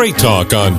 Straight Talk on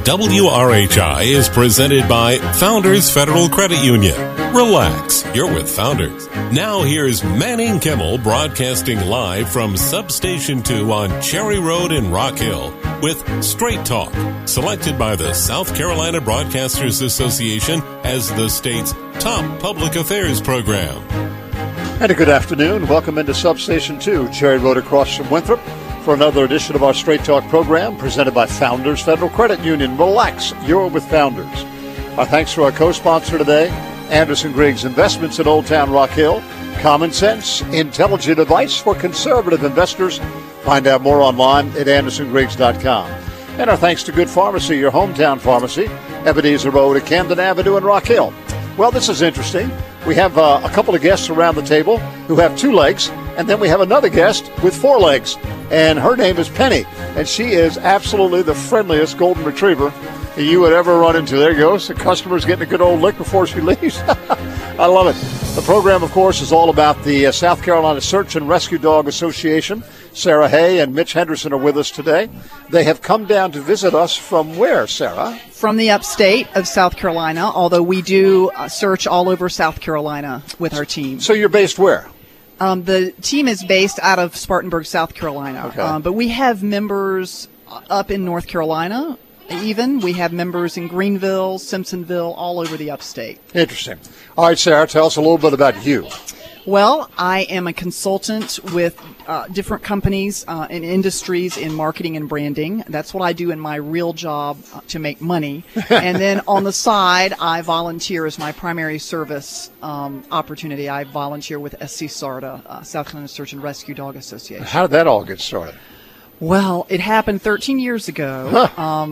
WRHI is presented by Founders Federal Credit Union. Relax, you're with Founders. Now here's Manning Kimmel broadcasting live from Substation 2 on Cherry Road in Rock Hill with Straight Talk, selected by the South Carolina Broadcasters Association as the state's top public affairs program. And a good afternoon. Welcome into Substation 2, Cherry Road across from Winthrop, for another edition of our Straight Talk program presented by Founders Federal Credit Union. Relax, you're with Founders. Our thanks to our co-sponsor today, Anderson Griggs Investments in Old Town Rock Hill. Common sense, intelligent advice for conservative investors. Find out more online at andersongriggs.com. And our thanks to Good Pharmacy, your hometown pharmacy, Ebenezer Road at Camden Avenue in Rock Hill. Well, this is interesting. We have a couple of guests around the table who have 2 legs, and then we have another guest with 4 legs. And her name is Penny, and she is absolutely the friendliest golden retriever you would ever run into. There you go. The customer's getting a good old lick before she leaves. I love it. The program, of course, is all about the South Carolina Search and Rescue Dog Association. Sarah Hay and Mitch Henderson are with us today. They have come down to visit us from where, Sarah? From the upstate of South Carolina, although we do search all over South Carolina with our team. So you're based where? The team is based out of Spartanburg, South Carolina. Okay. But we have members up in North Carolina, even. We have members in Greenville, Simpsonville, all over the upstate. Interesting. All right, Sarah, tell us a little bit about you. Well, I am a consultant with different companies and industries in marketing and branding. That's what I do in my real job to make money. And then on the side, I volunteer as my primary service opportunity. I volunteer with SC SARDA, South Carolina Search and Rescue Dog Association. How did that all get started? Well, it happened 13 years ago.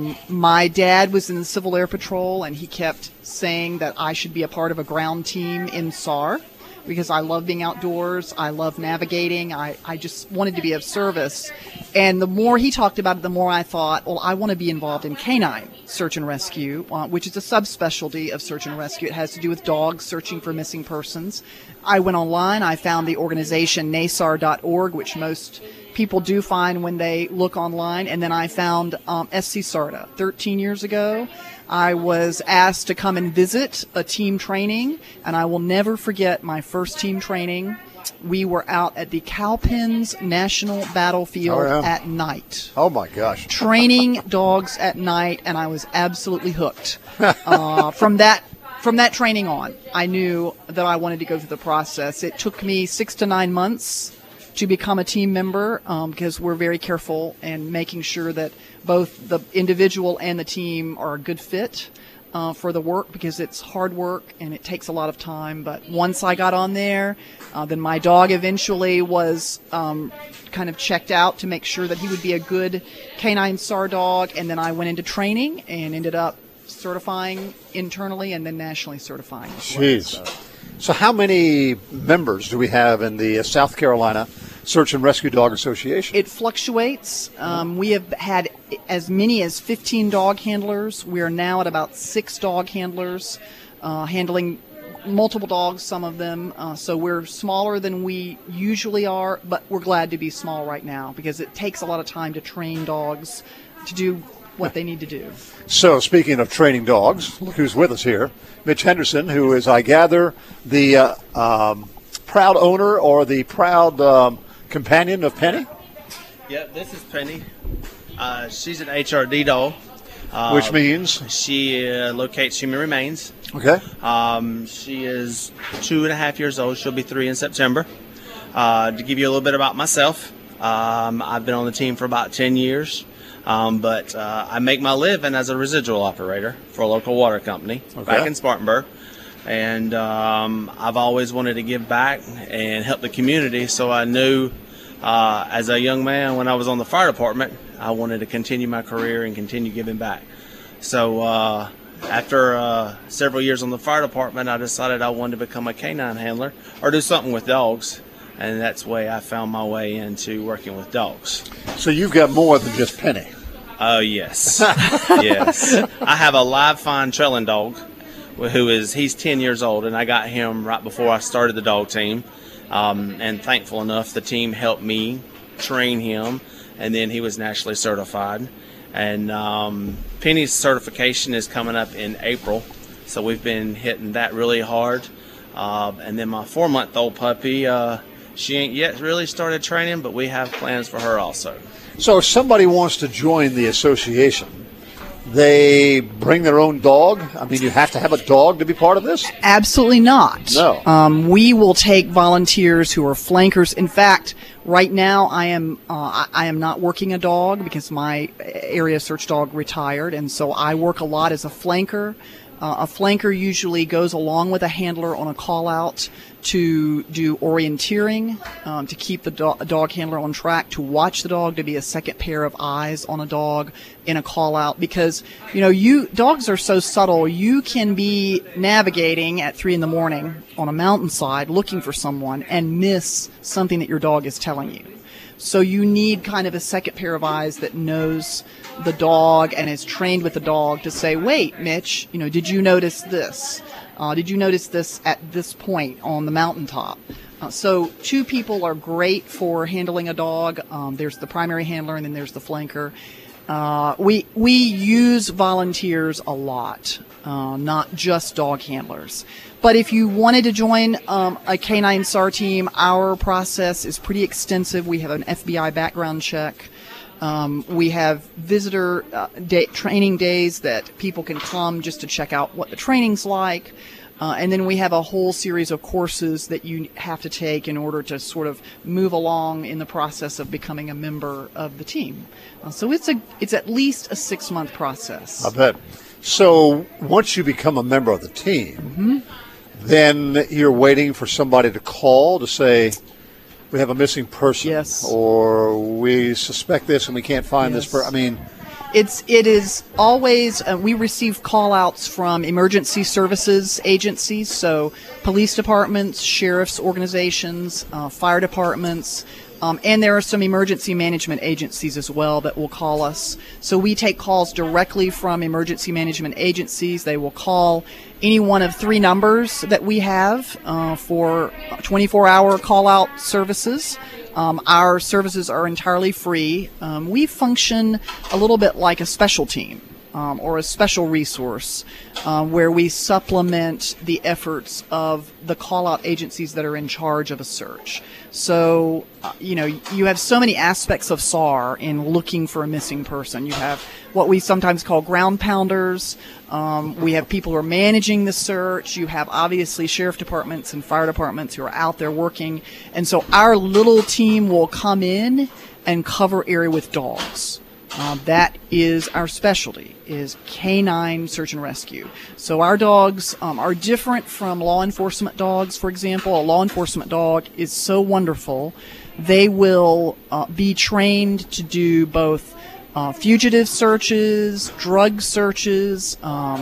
My dad was in the Civil Air Patrol, and he kept saying that I should be a part of a ground team in SAR, because I love being outdoors. I love navigating. I just wanted to be of service. And the more he talked about it, the more I thought, well, I want to be involved in canine search and rescue, which is a subspecialty of search and rescue. It has to do with dogs searching for missing persons. I went online. I found the organization NASAR.org, which most people do find when they look online. And then I found SC SARDA 13 years ago. I was asked to come and visit a team training, and I will never forget my first team training. We were out at the Cowpens National Battlefield at night. Oh, my gosh. Training dogs at night, and I was absolutely hooked. From that training on, I knew that I wanted to go through the process. It took me 6 to 9 months to become a team member because we're very careful in making sure that both the individual and the team are a good fit for the work, because it's hard work and it takes a lot of time. But once I got on there, then my dog eventually was kind of checked out to make sure that he would be a good canine SAR dog. And then I went into training and ended up certifying internally and then nationally certifying. Jeez. So how many members do we have in the South Carolina Search and Rescue Dog Association? It fluctuates. We have had as many as 15 dog handlers. We are now at about 6 dog handlers handling multiple dogs, some of them. So we're smaller than we usually are, but we're glad to be small right now because it takes a lot of time to train dogs to do what they need to do. So speaking of training dogs, look who's with us here. Mitch Henderson, who is, I gather, the proud owner or the proud companion of Penny? Yep, this is Penny. She's an HRD dog. Which means? She locates human remains. Okay. She is 2.5 years old. She'll be 3 in September. To give you a little bit about myself, I've been on the team for about 10 years. But I make my living as a residual operator for a local water company back in Spartanburg. And I've always wanted to give back and help the community, so I knew as a young man when I was on the fire department, I wanted to continue my career and continue giving back. So after several years on the fire department, I decided I wanted to become a canine handler or do something with dogs. And that's the way I found my way into working with dogs. So you've got more than just Penny. Oh, yes. Yes. I have a live fine trailing dog he's 10 years old, and I got him right before I started the dog team. And thankful enough, the team helped me train him, and then he was nationally certified. And Penny's certification is coming up in April, so we've been hitting that really hard. And then my 4-month-old puppy, she ain't yet really started training, but we have plans for her also. So if somebody wants to join the association, they bring their own dog? I mean, you have to have a dog to be part of this? Absolutely not. No. We will take volunteers who are flankers. In fact, right now I am not working a dog because my area search dog retired, and so I work a lot as a flanker. A flanker usually goes along with a handler on a call-out to do orienteering, to keep the dog handler on track, to watch the dog, to be a second pair of eyes on a dog in a call-out. Because, dogs are so subtle. You can be navigating at 3 a.m. on a mountainside looking for someone and miss something that your dog is telling you. So you need kind of a second pair of eyes that knows the dog and is trained with the dog to say, wait, Mitch, did you notice this? Did you notice this at this point on the mountaintop? So 2 people are great for handling a dog. There's the primary handler and then there's the flanker. We use volunteers a lot, not just dog handlers. But if you wanted to join a Canine SAR team, our process is pretty extensive. We have an FBI background check. We have visitor training days that people can come just to check out what the training's like. And then we have a whole series of courses that you have to take in order to sort of move along in the process of becoming a member of the team. So it's at least a 6-month process. I bet. So once you become a member of the team, then you're waiting for somebody to call to say, we have a missing person. Yes. Or we suspect this and we can't find this person. I mean, it is always, we receive call-outs from emergency services agencies, so police departments, sheriff's organizations, fire departments, and there are some emergency management agencies as well that will call us. So we take calls directly from emergency management agencies. They will call any one of 3 numbers that we have for 24-hour call-out services. Our services are entirely free. We function a little bit like a special team or a special resource where we supplement the efforts of the call-out agencies that are in charge of a search. So, you have so many aspects of SAR in looking for a missing person. You have what we sometimes call ground pounders. We have people who are managing the search. You have obviously sheriff departments and fire departments who are out there working. And so our little team will come in and cover area with dogs. That is our specialty, is canine search and rescue. So our dogs are different from law enforcement dogs, for example. A law enforcement dog is so wonderful. They will be trained to do both fugitive searches, drug searches,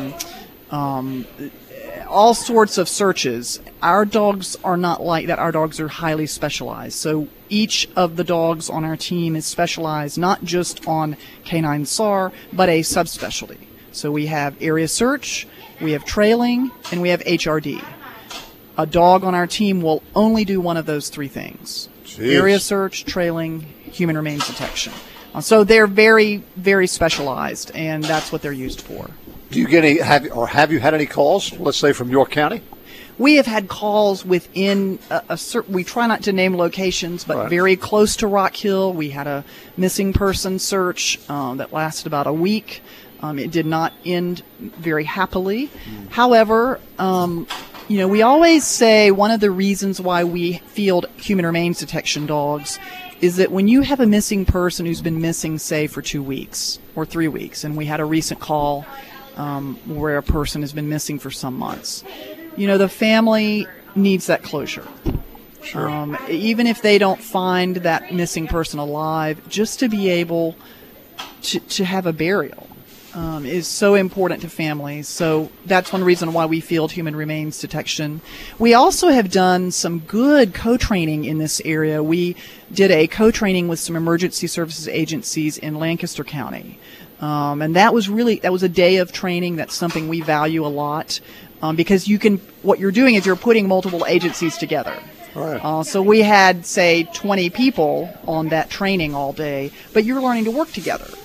all sorts of searches. Our dogs are not like that. Our dogs are highly specialized. So each of the dogs on our team is specialized not just on canine SAR, but a subspecialty. So we have area search, we have trailing, and we have HRD. A dog on our team will only do one of those 3 things. Jeez. Area search, trailing, human remains detection. So they're very, very specialized, and that's what they're used for. Do you get any, have you had any calls, let's say from York County? We have had calls within a certain, we try not to name locations, but right. Very close to Rock Hill. We had a missing person search that lasted about a week. It did not end very happily. However, we always say one of the reasons why we field human remains detection dogs is that when you have a missing person who's been missing, say, for 2 weeks or 3 weeks, and we had a recent call where a person has been missing for some months, the family needs that closure. Sure. Even if they don't find that missing person alive, just to be able to have a burial is so important to families. So that's one reason why we field human remains detection. We also have done some good co-training in this area. We did a co-training with some emergency services agencies in Lancaster County. And that was a day of training. That's something we value a lot. Because what you're doing is you're putting multiple agencies together. Right. So we had, say, 20 people on that training all day, but you're learning to work together.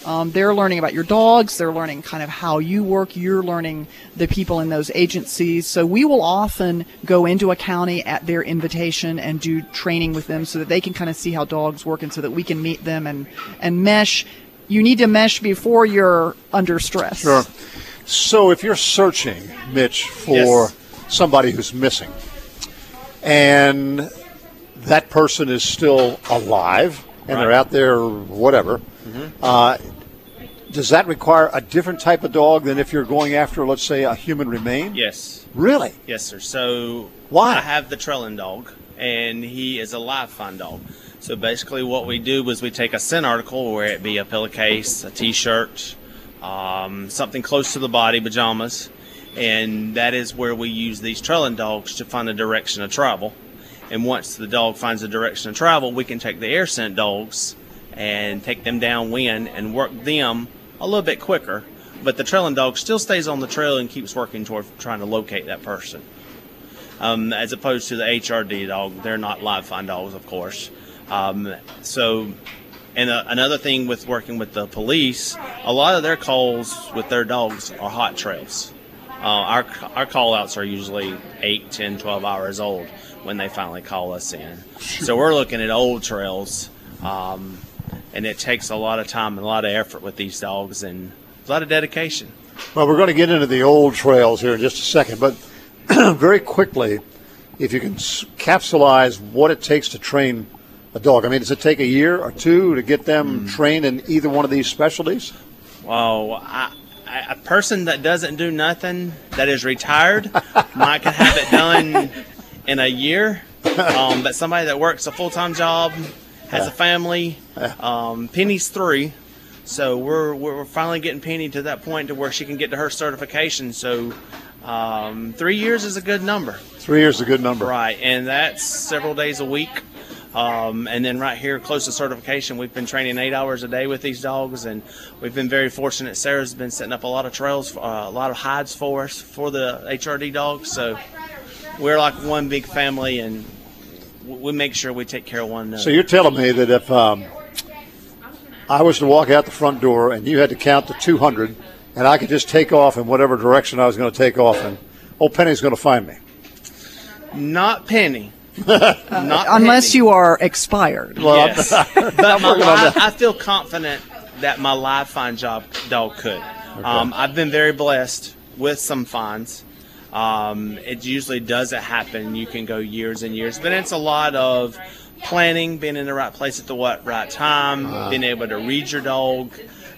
They're learning about your dogs. They're learning kind of how you work. You're learning the people in those agencies. So we will often go into a county at their invitation and do training with them so that they can kind of see how dogs work and so that we can meet them and mesh. You need to mesh before you're under stress. Sure. So if you're searching, Mitch, for somebody who's missing and that person is still alive and they're out there whatever, does that require a different type of dog than if you're going after, let's say, a human remain? Yes. Really? Yes, sir. So why? I have the trailing dog, and he is a live find dog. So basically what we do is we take a scent article, where it be a pillowcase, a T-shirt, something close to the body, pajamas, and that is where we use these trailing dogs to find a direction of travel. And once the dog finds a direction of travel, we can take the air scent dogs and take them downwind and work them a little bit quicker. But the trailing dog still stays on the trail and keeps working toward trying to locate that person. As opposed to the HRD dog, they're not live find dogs, of course. Another thing with working with the police, a lot of their calls with their dogs are hot trails. Our call-outs are usually 8, 10, 12 hours old when they finally call us in. So we're looking at old trails, and it takes a lot of time and a lot of effort with these dogs and a lot of dedication. Well, we're going to get into the old trails here in just a second, but very quickly, if you can capsulize what it takes to train a dog. I mean, does it take a year or two to get them trained in either one of these specialties? Well, a person that doesn't do nothing, that is retired, might can have it done in a year. But somebody that works a full-time job, has a family, Penny's 3. So we're finally getting Penny to that point to where she can get to her certification. So 3 years is a good number. 3 years is a good number. Right, and that's several days a week. And then right here, close to certification, we've been training 8 hours a day with these dogs, and we've been very fortunate. Sarah's been setting up a lot of trails, a lot of hides for us for the HRD dogs. So we're like one big family, and we make sure we take care of one another. So you're telling me that if I was to walk out the front door and you had to count to 200, and I could just take off in whatever direction I was going to take off in, old Penny's going to find me? Not Penny. Unless you are expired. Well, yes. But I feel confident that my live find dog could. Okay. I've been very blessed with some finds. It usually doesn't happen. You can go years and years, but it's a lot of planning, being in the right place at the right time, being able to read your dog.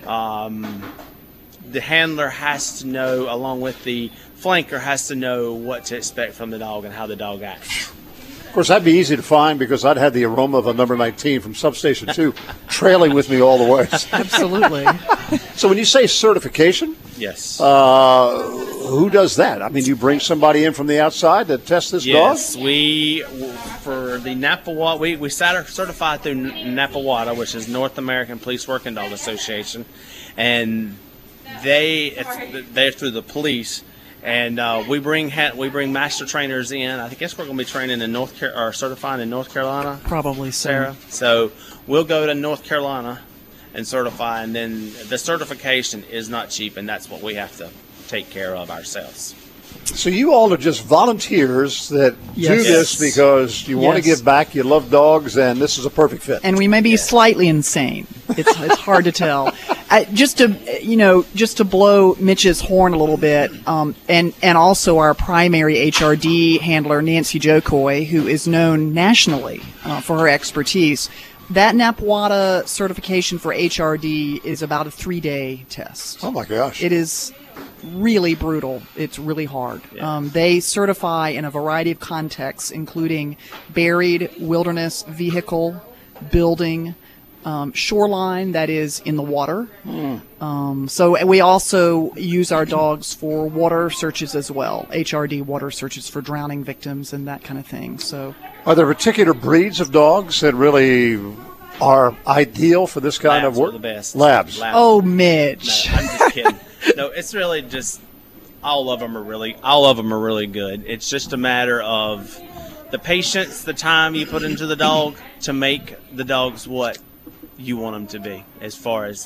The handler has to know, along with the flanker, has to know what to expect from the dog and how the dog acts. Of course, that'd be easy to find because I'd have the aroma of a number 19 from Substation 2 trailing with me all the way. Absolutely. So when you say certification, yes, who does that? I mean, you bring somebody in from the outside to test this dog? Yes, we, for the NAPAWATA, we certified through NAPAWATA, which is North American Police Working Dog Association, and they're through the police. And we bring master trainers in. I guess we're going to be training in certifying in North Carolina. Probably, Sarah. So we'll go to North Carolina and certify, and then the certification is not cheap, and that's what we have to take care of ourselves. So you all are just volunteers that do this because you want to give back, you love dogs, and this is a perfect fit. And we may be slightly insane. It's hard to tell. Just to blow Mitch's horn a little bit, and also our primary HRD handler, Nancy Jocoy, who is known nationally for her expertise. That NAPAWATA certification for HRD is about a 3-day test. Oh, my gosh. It is really brutal. It's really hard. Yeah. They certify in a variety of contexts, including buried, wilderness, vehicle, building, shoreline, that is in the water. So we also use our dogs for water searches as well, HRD water searches for drowning victims and that kind of thing. So, are there particular breeds of dogs that really are ideal for this kind of work? Are the best. Labs. Oh, Mitch. No, I'm just kidding. No, it's really just all of them are really good. It's just a matter of the patience, the time you put into the dog to make the dogs what you want them to be. As far as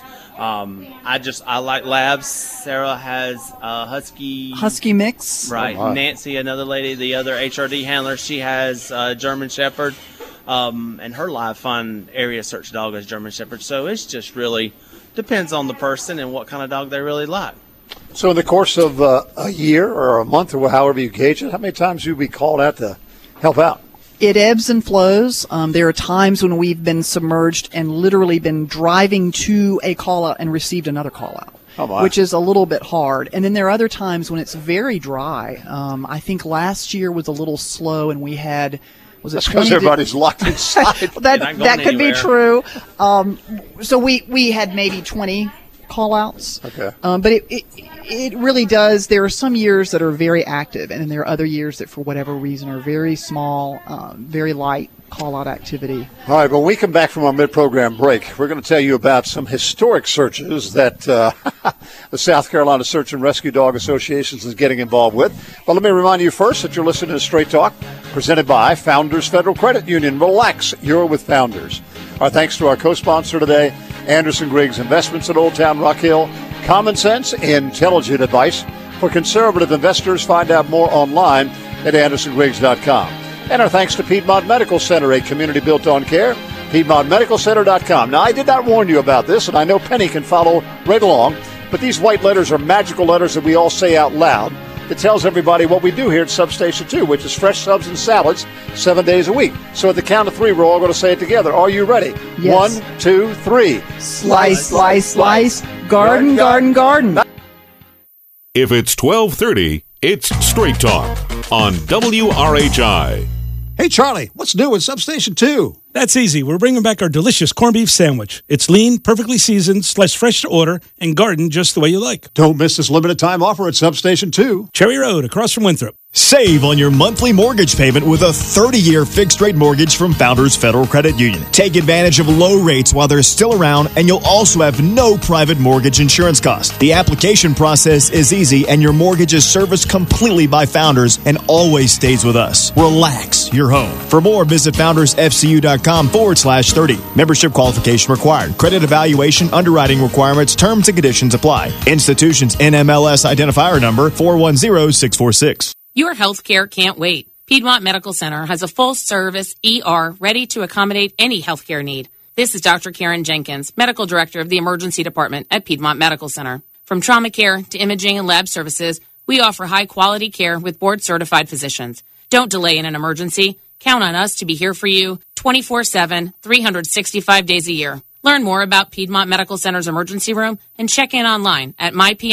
I like labs. Sarah has husky mix, right? Nancy, another lady, the other HRD handler, she has German Shepherd, and her live fun area search dog is German Shepherd. So it's just really depends on the person and what kind of dog they really like. So in the course of a year or a month or however you gauge it, how many times do you be called out to help out? It ebbs and flows. There are times when we've been submerged and literally been driving to a call-out and received another call-out, which is a little bit hard. And then there are other times when it's very dry. I think last year was a little slow, and we had That's because everybody's locked inside. that could be true. So we had maybe 20 call-outs. Okay. But it really does. There are some years that are very active, and then there are other years that, for whatever reason, are very small, very light call-out activity. All right, when we come back from our mid-program break, we're going to tell you about some historic searches that the South Carolina Search and Rescue Dog Association is getting involved with. But let me remind you first that you're listening to Straight Talk, presented by Founders Federal Credit Union. Relax, you're with Founders. Our thanks to our co-sponsor today, Anderson Griggs Investments at Old Town Rock Hill. Common sense, intelligent advice for conservative investors. Find out more online at andersongriggs.com. And our thanks to Piedmont Medical Center, a community built on care. PiedmontMedicalCenter.com. Now, I did not warn you about this, and I know Penny can follow right along, but these white letters are magical letters that we all say out loud. It tells everybody what we do here at Substation 2, which is fresh subs and salads 7 days a week. So at the count of three, we're all going to say it together. Are you ready? Yes. 1, 2, 3. Slice, slice, slice. Garden, garden, garden. If it's 12:30, it's Straight Talk on WRHI. Hey, Charlie, what's new with Substation 2? That's easy. We're bringing back our delicious corned beef sandwich. It's lean, perfectly seasoned, sliced fresh to order, and gardened just the way you like. Don't miss this limited time offer at Substation 2. Cherry Road, across from Winthrop. Save on your monthly mortgage payment with a 30-year fixed-rate mortgage from Founders Federal Credit Union. Take advantage of low rates while they're still around, and you'll also have no private mortgage insurance costs. The application process is easy, and your mortgage is serviced completely by Founders and always stays with us. Relax your home. For more, visit foundersfcu.com/30. Membership qualification required. Credit evaluation, underwriting requirements, terms and conditions apply. Institution's NMLS identifier number 410646. Your healthcare can't wait. Piedmont Medical Center has a full-service ER ready to accommodate any healthcare need. This is Dr. Karen Jenkins, Medical Director of the Emergency Department at Piedmont Medical Center. From trauma care to imaging and lab services, we offer high-quality care with board-certified physicians. Don't delay in an emergency. Count on us to be here for you 24/7, 365 days a year. Learn more about Piedmont Medical Center's emergency room and check in online at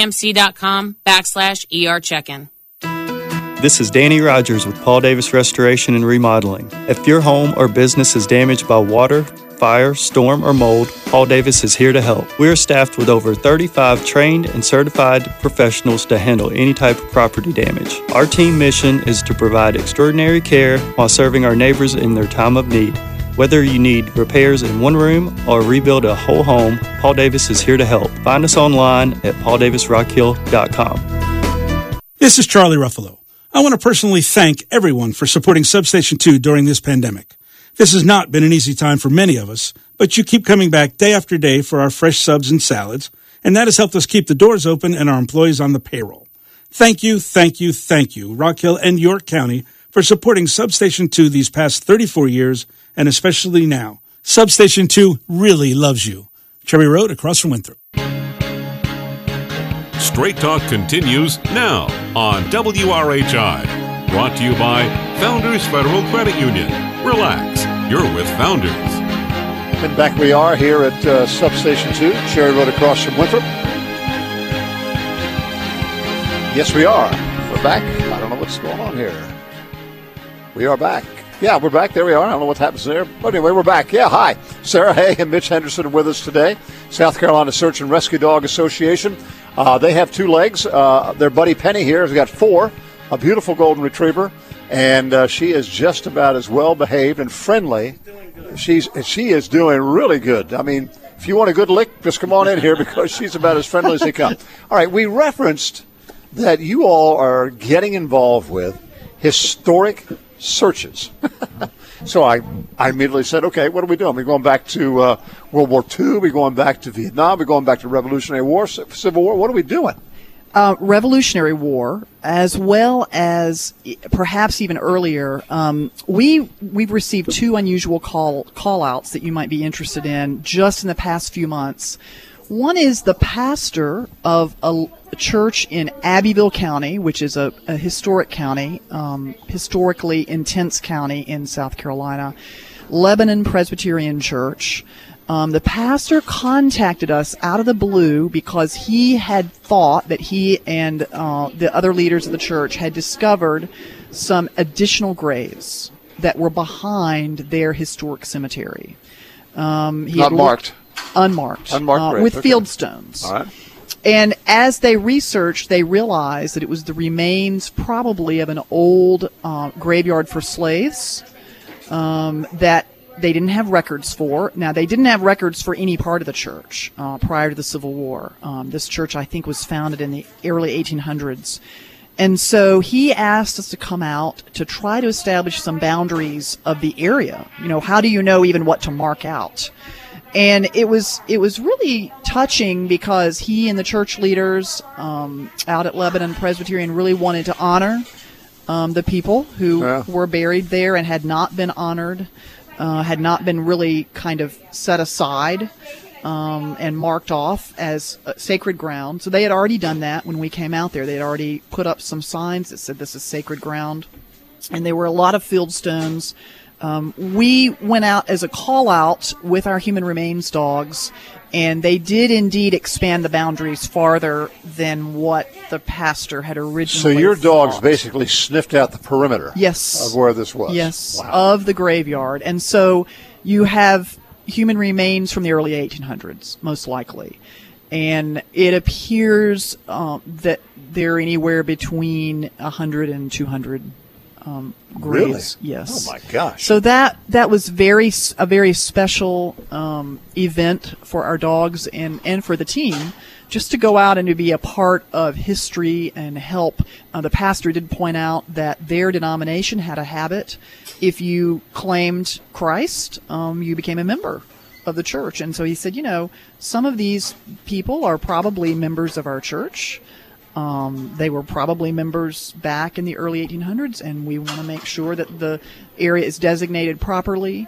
mypmc.com/ER check-in. This is Danny Rogers with Paul Davis Restoration and Remodeling. If your home or business is damaged by water, fire, storm, or mold, Paul Davis is here to help. We are staffed with over 35 trained and certified professionals to handle any type of property damage. Our team mission is to provide extraordinary care while serving our neighbors in their time of need. Whether you need repairs in one room or rebuild a whole home, Paul Davis is here to help. Find us online at pauldavisrockhill.com. This is Charlie Ruffalo. I want to personally thank everyone for supporting Substation 2 during this pandemic. This has not been an easy time for many of us, but you keep coming back day after day for our fresh subs and salads, and that has helped us keep the doors open and our employees on the payroll. Thank you, thank you, thank you, Rock Hill and York County, for supporting Substation 2 these past 34 years, and especially now. Substation 2 really loves you. Cherry Road, across from Winthrop. Straight Talk continues now on WRHI. Brought to you by Founders Federal Credit Union. Relax, you're with Founders. And back we are here at Substation 2, Cherry Road across from Winthrop. Yes, we are. We're back. I don't know what's going on here. We are back. Yeah, we're back. There we are. I don't know what happens there. But anyway, we're back. Yeah, hi. Sarah Hay and Mitch Henderson are with us today. South Carolina Search and Rescue Dog Association. They have two legs. Their buddy Penny here has got four, a beautiful golden retriever, and she is just about as well behaved and friendly. She is doing really good. I mean, if you want a good lick, just come on in here because she's about as friendly as they come. All right, we referenced that you all are getting involved with historic searches. So I immediately said, okay, what are we doing? Are we going back to World War II? Are we going back to Vietnam? Are we going back to Revolutionary War, Civil War? What are we doing? Revolutionary War, as well as perhaps even earlier. We've received two unusual call-outs that you might be interested in just in the past few months. One is the pastor of a church in Abbeville County, which is a historic county, historically intense county in South Carolina, Lebanon Presbyterian Church. The pastor contacted us out of the blue because he had thought that he and the other leaders of the church had discovered some additional graves that were behind their historic cemetery. Not marked. Unmarked graves, with okay. field stones. All right. And as they researched, they realized that it was the remains probably of an old graveyard for slaves that they didn't have records for. Now, they didn't have records for any part of the church prior to the Civil War. This church, I think, was founded in the early 1800s. And so he asked us to come out to try to establish some boundaries of the area. You know, how do you know even what to mark out? And it was really touching because he and the church leaders out at Lebanon Presbyterian really wanted to honor the people who were buried there and had not been honored, had not been really kind of set aside and marked off as sacred ground. So they had already done that when we came out there. They had already put up some signs that said this is sacred ground. And there were a lot of field stones. We went out as a call-out with our human remains dogs, and they did indeed expand the boundaries farther than what the pastor had originally So your dogs thought. basically sniffed out the perimeter Yes. of where this was? Yes, Wow. of the graveyard. And so you have human remains from the early 1800s, most likely. And it appears that they're anywhere between 100 and 200 graves. Really? Yes. Oh, my gosh. So that was a very special event for our dogs and for the team, just to go out and to be a part of history and help. The pastor did point out that their denomination had a habit. If you claimed Christ, you became a member of the church. And so he said, you know, some of these people are probably members of our church. They were probably members back in the early 1800s, and we want to make sure that the area is designated properly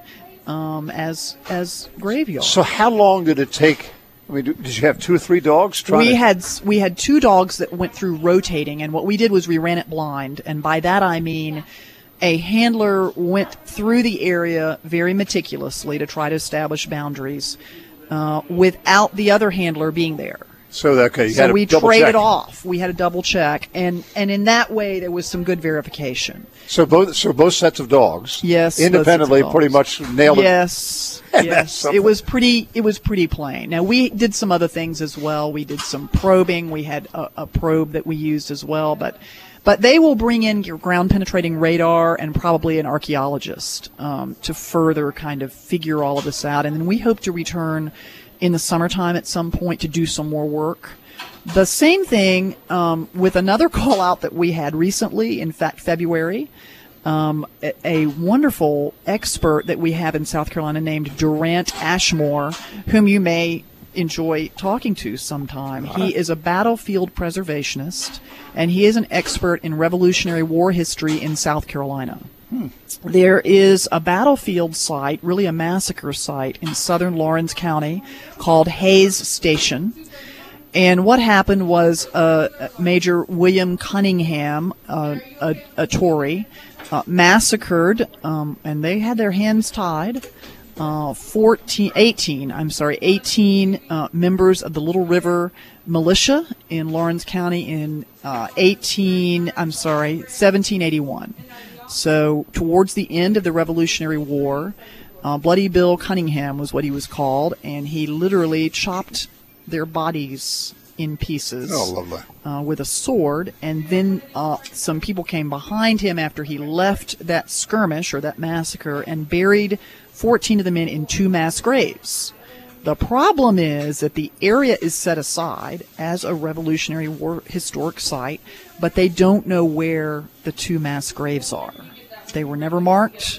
as graveyard. So how long did it take? I mean, did you have 2 or 3 dogs? We had 2 dogs that went through rotating, and what we did was we ran it blind, and by that I mean a handler went through the area very meticulously to try to establish boundaries without the other handler being there. So we traded off. We had a double check, and in that way there was some good verification. So both sets of dogs, yes, independently, pretty much nailed it. Yes, yes. It was pretty plain. Now we did some other things as well. We did some probing. We had a probe that we used as well, but they will bring in your ground penetrating radar and probably an archaeologist to further kind of figure all of this out. And then we hope to return in the summertime at some point to do some more work. The same thing with another call out that we had recently, in fact, February. A wonderful expert that we have in South Carolina named Durant Ashmore, whom you may enjoy talking to sometime. He is a battlefield preservationist, and he is an expert in Revolutionary War history in South Carolina. There is a battlefield site, really a massacre site, in southern Lawrence County called Hayes Station. And what happened was Major William Cunningham, a Tory, massacred, and they had their hands tied, 18 members of the Little River Militia in Lawrence County in 1781. So towards the end of the Revolutionary War, Bloody Bill Cunningham was what he was called, and he literally chopped their bodies in pieces with a sword, and then some people came behind him after he left that skirmish or that massacre and buried 14 of the men in 2 mass graves. The problem is that the area is set aside as a Revolutionary War historic site, but they don't know where the 2 mass graves are. They were never marked.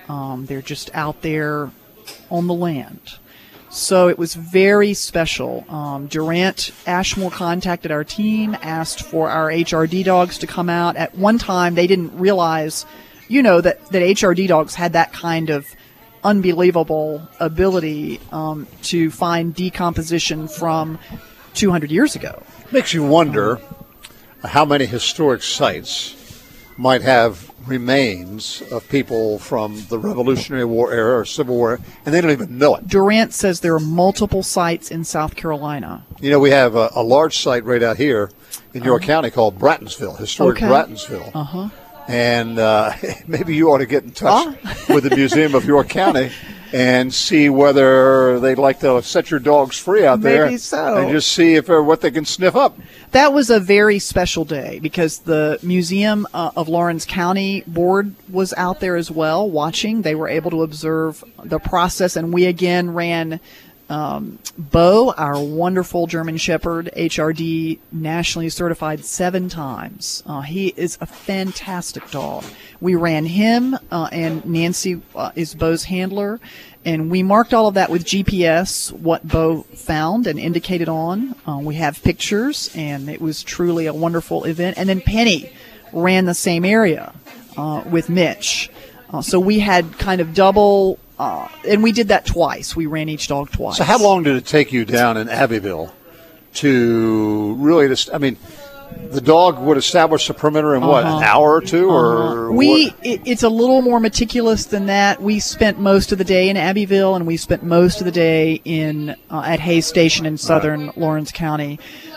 They're just out there on the land. So it was very special. Durant Ashmore contacted our team, asked for our HRD dogs to come out. At one time, they didn't realize, that HRD dogs had that kind of unbelievable ability to find decomposition from 200 years ago. Makes you wonder how many historic sites might have remains of people from the Revolutionary War era or Civil War, and they don't even know it. Durant says there are multiple sites in South Carolina. We have a large site right out here in York County called Brattonsville, historic Brattonsville. Uh-huh. And maybe you ought to get in touch with the Museum of York County and see whether they'd like to set your dogs free out there. Maybe so. And just see what they can sniff up. That was a very special day because the Museum of Lawrence County Board was out there as well watching. They were able to observe the process, and we again ran Bo, our wonderful German Shepherd, HRD, nationally certified 7 times. He is a fantastic dog. We ran him, and Nancy is Bo's handler, and we marked all of that with GPS, what Bo found and indicated on. We have pictures, and it was truly a wonderful event. And then Penny ran the same area with Mitch. So we had kind of double... and we did that twice. We ran each dog twice. So how long did it take you down in Abbeville to really the dog would establish the perimeter in what, an hour or two? Or it's a little more meticulous than that. We spent most of the day in Abbeville, and we spent most of the day in at Hays Station in southern Lawrence County.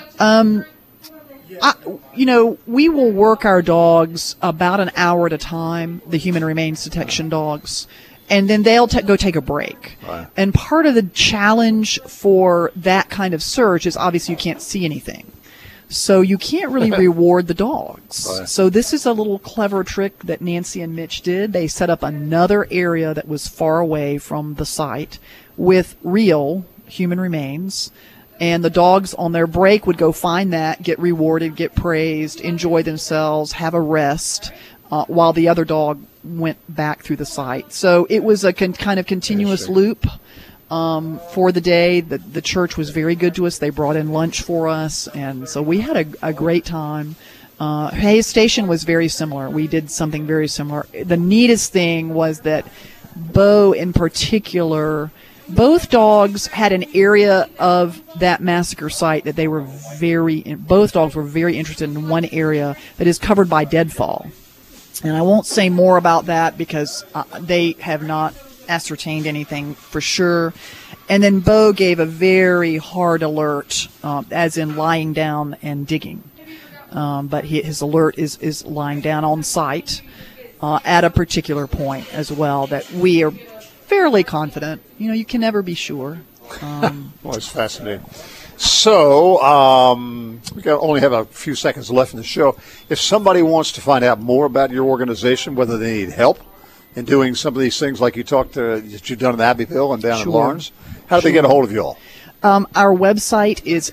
We will work our dogs about an hour at a time, the human remains detection dogs. And then they'll go take a break. Right. And part of the challenge for that kind of search is obviously you can't see anything. So you can't really reward the dogs. Right. So this is a little clever trick that Nancy and Mitch did. They set up another area that was far away from the site with real human remains. And the dogs on their break would go find that, get rewarded, get praised, enjoy themselves, have a rest, while the other dog went back through the site. So it was a kind of continuous loop for the day. The church was very good to us. They brought in lunch for us, and so we had a great time. Hays Station was very similar. We did something very similar. The neatest thing was that Bo in particular, both dogs had an area of that massacre site that they were both dogs were very interested in one area that is covered by deadfall. And I won't say more about that because they have not ascertained anything for sure. And then Bo gave a very hard alert, as in lying down and digging. But his alert is lying down on site at a particular point as well that we are fairly confident. You can never be sure. Well, it's fascinating. So, we only have a few seconds left in the show. If somebody wants to find out more about your organization, whether they need help in doing some of these things like that you've done in Abbeville and down in Lawrence, how do they get a hold of you all? Our website is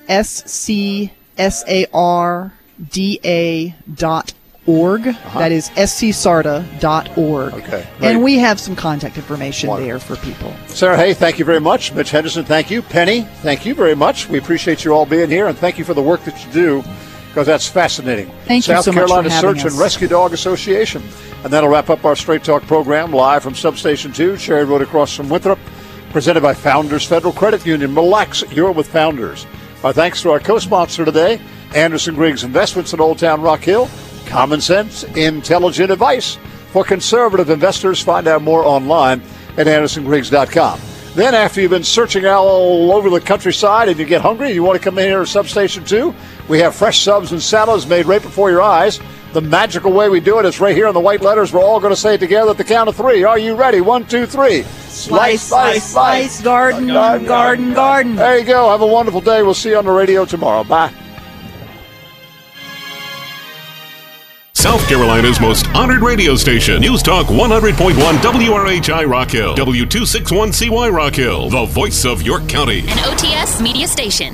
scsarda.org. That is scsarda.org. Okay. And we have some contact information there for people. Sarah Hay, thank you very much. Mitch Henderson, thank you. Penny, thank you very much. We appreciate you all being here, and thank you for the work that you do, because that's fascinating. Thank you so much for having us. South Carolina Search and Rescue Dog Association. And that'll wrap up our Straight Talk program live from Substation 2, Cherry Road across from Winthrop, presented by Founders Federal Credit Union. Relax, you're with Founders. Our thanks to our co-sponsor today, Anderson Griggs Investments in Old Town Rock Hill. Common sense, intelligent advice for conservative investors. Find out more online at AndersonGriggs.com. Then after you've been searching all over the countryside and you get hungry, you want to come in here to Substation 2, we have fresh subs and salads made right before your eyes. The magical way we do it is right here in the white letters. We're all going to say it together at the count of 3. Are you ready? 1, 2, 3. Slice, slice, slice, garden, garden, garden. There you go. Have a wonderful day. We'll see you on the radio tomorrow. Bye. South Carolina's most honored radio station, News Talk 100.1 WRHI Rock Hill, W261CY Rock Hill, the voice of York County. An OTS media station.